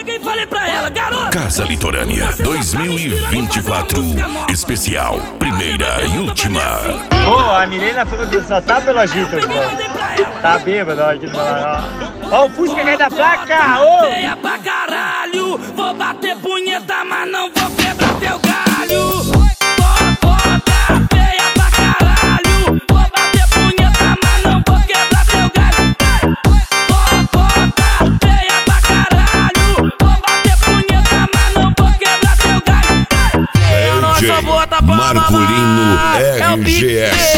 Peguei e falei pra ela, garota. Casa Litorânea 2024 especial, primeira e última. Ô, a menina falou que só tá pelo agito, irmão. Tá bêbado, ó, aqui no Maranhão. Ó, o Fusca cai da placa, ô! Feia pra caralho, vou bater punheta, mas não vou quebrar teu galho. Bota, feia pra caralho, vou bater punheta, mas não vou quebrar teu galho. Bota, feia pra caralho, vou bater punheta, mas não vou quebrar teu galho. RG Marcolino RGS.